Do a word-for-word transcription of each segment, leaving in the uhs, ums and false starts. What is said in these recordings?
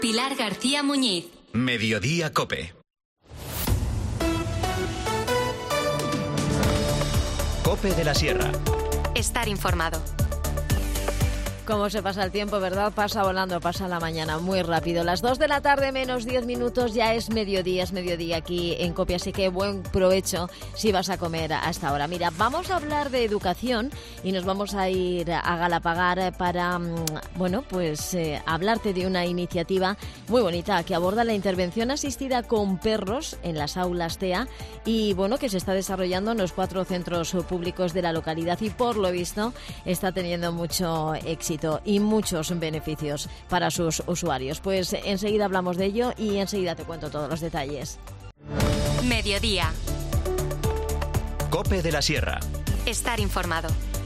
Pilar García Muñiz. Mediodía Cope. Cope de la Sierra. Estar informado. Cómo se pasa el tiempo, ¿verdad? Pasa volando, pasa la mañana muy rápido. Las dos de la tarde menos diez minutos, ya es mediodía, es mediodía aquí en Cope, así que buen provecho si vas a comer a esta hora. Mira, vamos a hablar de educación y nos vamos a ir a Galapagar para, bueno, pues eh, hablarte de una iniciativa muy bonita que aborda la intervención asistida con perros en las aulas T E A y, bueno, que se está desarrollando en los cuatro centros públicos de la localidad y, por lo visto, está teniendo mucho éxito y muchos beneficios para sus usuarios. Pues enseguida hablamos de ello y enseguida te cuento todos los detalles. Mediodía. Cope de la Sierra. Estar informado.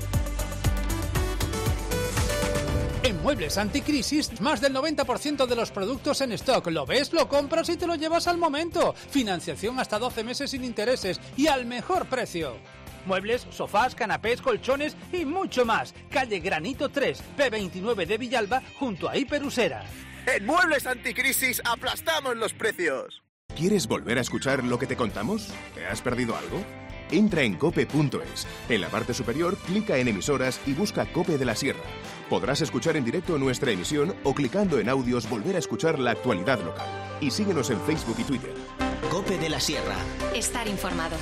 En Muebles Anticrisis, más del noventa por ciento de los productos en stock. ¿Lo ves? Lo compras y te lo llevas al momento. Financiación hasta doce meses sin intereses y al mejor precio. Muebles, sofás, canapés, colchones y mucho más. Calle Granito tres, P veintinueve de Villalba, junto a Hiperusera. En Muebles Anticrisis aplastamos los precios. ¿Quieres volver a escuchar lo que te contamos? ¿Te has perdido algo? Entra en cope punto es. En la parte superior, clica en emisoras y busca Cope de la Sierra. Podrás escuchar en directo nuestra emisión o clicando en audios volver a escuchar la actualidad local. Y síguenos en Facebook y Twitter. Cope de la Sierra. Estar informado.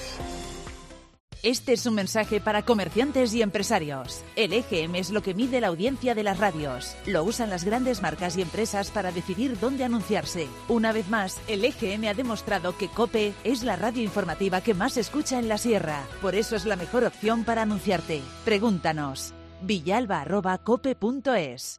Este es un mensaje para comerciantes y empresarios. El E G M es lo que mide la audiencia de las radios. Lo usan las grandes marcas y empresas para decidir dónde anunciarse. Una vez más, el E G M ha demostrado que COPE es la radio informativa que más se escucha en la Sierra. Por eso es la mejor opción para anunciarte. Pregúntanos. villalba arroba cope punto es.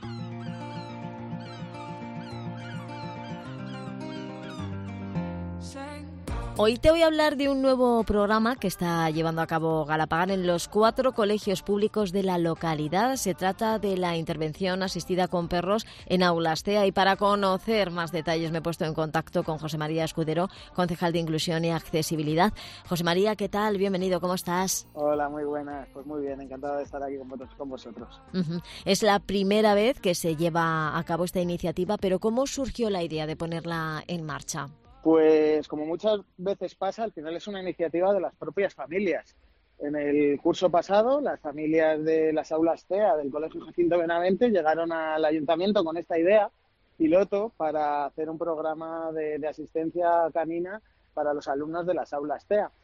Hoy te voy a hablar de un nuevo programa que está llevando a cabo Galapagar en los cuatro colegios públicos de la localidad. Se trata de la intervención asistida con perros en aulas T E A y para conocer más detalles me he puesto en contacto con José María Escudero, concejal de Inclusión y Accesibilidad. José María, ¿qué tal? Bienvenido, ¿cómo estás? Hola, muy buenas. Pues muy bien, encantado de estar aquí con vosotros. Con vosotros. Uh-huh. Es la primera vez que se lleva a cabo esta iniciativa, pero ¿cómo surgió la idea de ponerla en marcha? Pues como muchas veces pasa, al final es una iniciativa de las propias familias. En el curso pasado, las familias de las aulas T E A del Colegio Jacinto Benavente llegaron al ayuntamiento con esta idea piloto para hacer un programa de, de asistencia canina para los alumnos de las aulas T E A.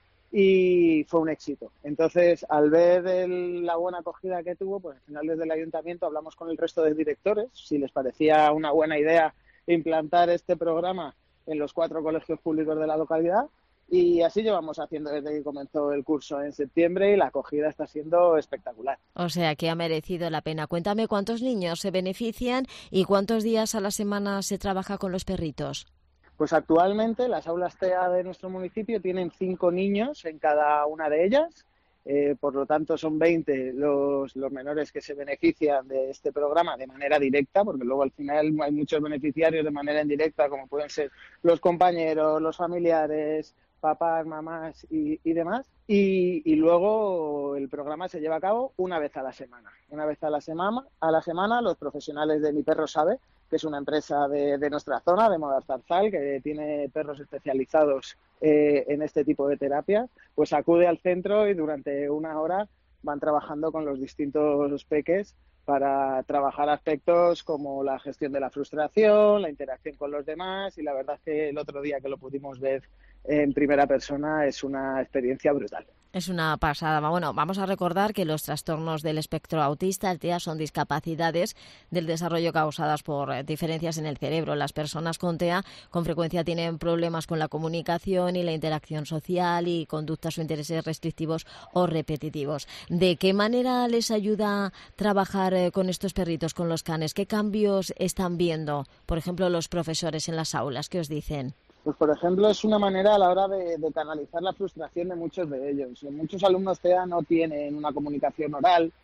Y fue un éxito. Entonces, al ver el, la buena acogida que tuvo, pues al final desde el ayuntamiento hablamos con el resto de directores si les parecía una buena idea implantar este programa en los cuatro colegios públicos de la localidad y así llevamos haciendo desde que comenzó el curso en septiembre y la acogida está siendo espectacular. O sea que ha merecido la pena. Cuéntame cuántos niños se benefician y cuántos días a la semana se trabaja con los perritos. Pues actualmente las aulas T E A de nuestro municipio tienen cinco niños en cada una de ellas. Eh, por lo tanto, son veinte los, los menores que se benefician de este programa de manera directa, porque luego al final hay muchos beneficiarios de manera indirecta, como pueden ser los compañeros, los familiares, papás, mamás y, y demás. Y, y luego el programa se lleva a cabo una vez a la semana. Una vez a la semana, a la semana los profesionales de Mi Perro Sabe, que es una empresa de, de nuestra zona, de Modazarzal, que tiene perros especializados eh, en este tipo de terapias, pues acude al centro y durante una hora van trabajando con los distintos peques para trabajar aspectos como la gestión de la frustración, la interacción con los demás y la verdad es que el otro día que lo pudimos ver en primera persona es una experiencia brutal. Es una pasada. Bueno, vamos a recordar que los trastornos del espectro autista, el T E A, son discapacidades del desarrollo causadas por diferencias en el cerebro. Las personas con T E A con frecuencia tienen problemas con la comunicación y la interacción social y conductas o intereses restrictivos o repetitivos. ¿De qué manera les ayuda a trabajar con estos perritos, con los canes? ¿Qué cambios están viendo, por ejemplo, los profesores en las aulas? ¿Qué os dicen? Pues, por ejemplo, es una manera a la hora de, de canalizar la frustración de muchos de ellos. Muchos alumnos T E A no tienen una comunicación oral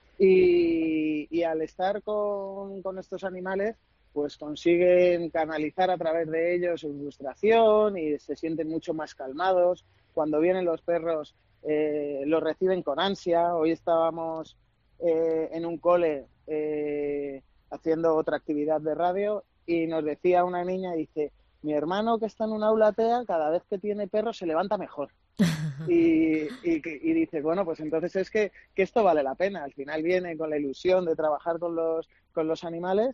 y, y al estar con, con estos animales, pues consiguen canalizar a través de ellos su frustración y se sienten mucho más calmados. Cuando vienen los perros, eh, los reciben con ansia. Hoy estábamos eh, en un cole eh, haciendo otra actividad de radio y nos decía una niña, dice, mi hermano que está en un aula TEA, cada vez que tiene perro se levanta mejor. y, y, y dices, bueno, pues entonces es que, que esto vale la pena. Al final viene con la ilusión de trabajar con los, con los animales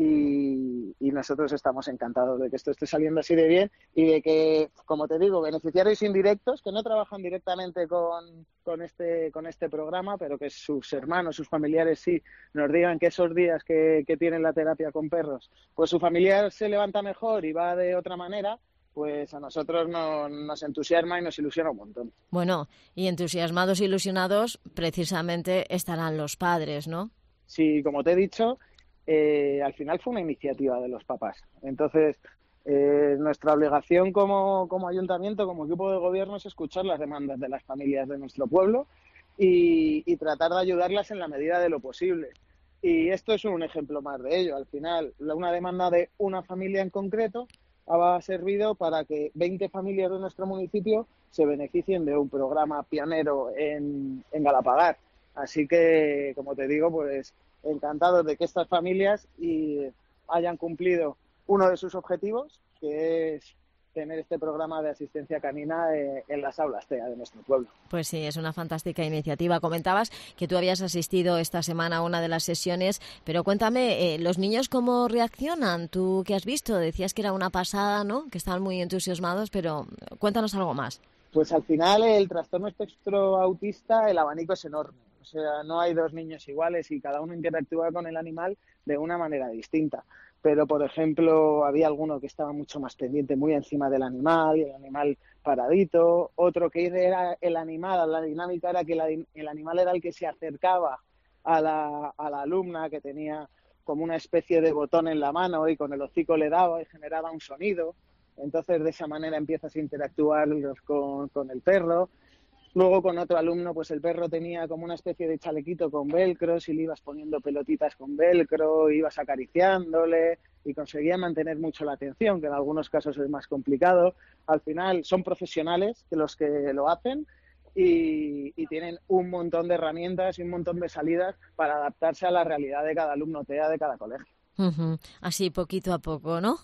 y, y nosotros estamos encantados de que esto esté saliendo así de bien y de que, como te digo, beneficiarios indirectos que no trabajan directamente con, con, este, con este programa, pero que sus hermanos, sus familiares sí nos digan que esos días que, que tienen la terapia con perros, pues su familiar se levanta mejor y va de otra manera, pues a nosotros no, nos entusiasma y nos ilusiona un montón. Bueno, y entusiasmados e ilusionados precisamente estarán los padres, ¿no? Sí, como te he dicho, eh, al final fue una iniciativa de los papás. Entonces, eh, nuestra obligación como, como ayuntamiento, como equipo de gobierno, es escuchar las demandas de las familias de nuestro pueblo y, y tratar de ayudarlas en la medida de lo posible. Y esto es un ejemplo más de ello. Al final, una demanda de una familia en concreto ha servido para que veinte familias de nuestro municipio se beneficien de un programa pionero en, en Galapagar. Así que, como te digo, pues encantados de que estas familias y hayan cumplido uno de sus objetivos, que es tener este programa de asistencia canina eh, en las aulas TEA de nuestro pueblo. Pues sí, es una fantástica iniciativa. Comentabas que tú habías asistido esta semana a una de las sesiones, pero cuéntame, eh, ¿los niños cómo reaccionan? ¿Tú qué has visto? Decías que era una pasada, ¿no? Que estaban muy entusiasmados, pero cuéntanos algo más. Pues al final el trastorno espectro autista, el abanico es enorme. O sea, no hay dos niños iguales y cada uno interactúa con el animal de una manera distinta. Pero, por ejemplo, había alguno que estaba mucho más pendiente, muy encima del animal, y el animal paradito. Otro que era el animal, la dinámica era que la, el animal era el que se acercaba a la, a la alumna, que tenía como una especie de botón en la mano y con el hocico le daba y generaba un sonido. Entonces, de esa manera empiezas a interactuar con, con el perro. Luego, con otro alumno, pues el perro tenía como una especie de chalequito con velcro, y le ibas poniendo pelotitas con velcro, ibas acariciándole y conseguía mantener mucho la atención, que en algunos casos es más complicado. Al final, son profesionales que los que lo hacen y, y tienen un montón de herramientas y un montón de salidas para adaptarse a la realidad de cada alumno TEA de cada colegio. Uh-huh. Así poquito a poco, ¿no?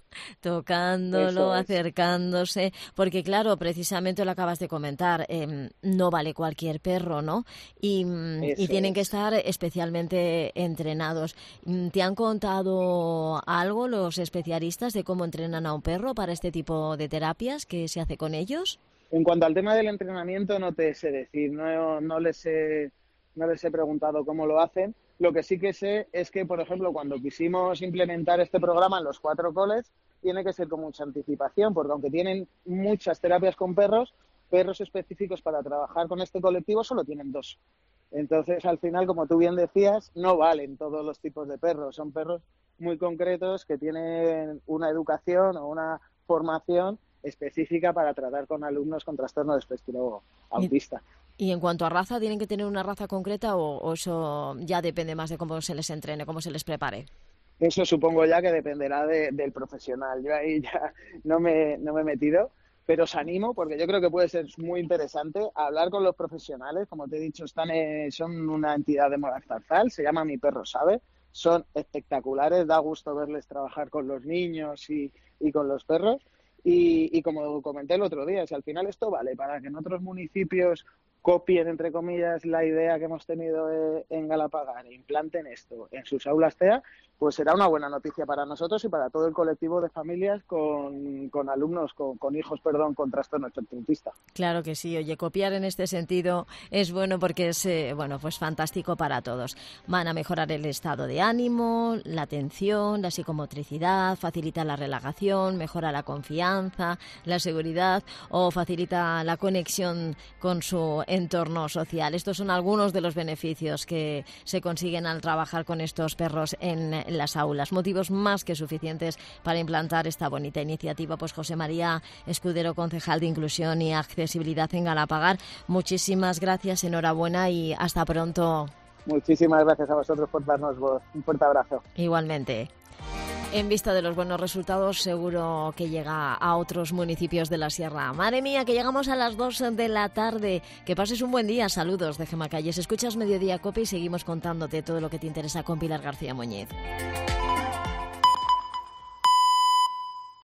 Tocándolo, es. acercándose, porque claro, precisamente lo acabas de comentar, eh, no vale cualquier perro, ¿no? Y, y tienen es. que estar especialmente entrenados. ¿Te han contado algo los especialistas de cómo entrenan a un perro para este tipo de terapias que se hace con ellos? En cuanto al tema del entrenamiento, no te sé decir, no, no les he, no les he preguntado cómo lo hacen. Lo que sí que sé es que, por ejemplo, cuando quisimos implementar este programa en los cuatro coles, tiene que ser con mucha anticipación, porque aunque tienen muchas terapias con perros, perros específicos para trabajar con este colectivo solo tienen dos. Entonces, al final, como tú bien decías, no valen todos los tipos de perros. Son perros muy concretos que tienen una educación o una formación específica para tratar con alumnos con trastorno de espectro autista. ¿Y en cuanto a raza, tienen que tener una raza concreta o, o eso ya depende más de cómo se les entrene, cómo se les prepare? Eso supongo ya que dependerá de, del profesional. Yo ahí ya no me, no me he metido, pero os animo, porque yo creo que puede ser muy interesante hablar con los profesionales. Como te he dicho, están en, son una entidad de Morazarzal, se llama Mi Perro Sabe. Son espectaculares, da gusto verles trabajar con los niños y, y con los perros. Y, y como comenté el otro día, si al final esto vale para que en otros municipios copien, entre comillas, la idea que hemos tenido en Galapagar e implanten esto en sus aulas TEA, pues será una buena noticia para nosotros y para todo el colectivo de familias con, con alumnos, con, con hijos, perdón, con trastorno espectro autista. Claro que sí, oye, copiar en este sentido es bueno porque es, eh, bueno, pues fantástico para todos. Van a mejorar el estado de ánimo, la atención, la psicomotricidad, facilita la relajación, mejora la confianza, la seguridad o facilita la conexión con su entorno social. Estos son algunos de los beneficios que se consiguen al trabajar con estos perros en las aulas. Motivos más que suficientes para implantar esta bonita iniciativa. Pues José María Escudero, concejal de Inclusión y Accesibilidad en Galapagar, muchísimas gracias, enhorabuena y hasta pronto. Muchísimas gracias a vosotros por darnos voz. Un fuerte abrazo. Igualmente. En vista de los buenos resultados, seguro que llega a otros municipios de la Sierra. Madre mía, que llegamos a las dos de la tarde. Que pases un buen día. Saludos de Gemma Calles. Escuchas Mediodía Cope y seguimos contándote todo lo que te interesa con Pilar García Muñiz.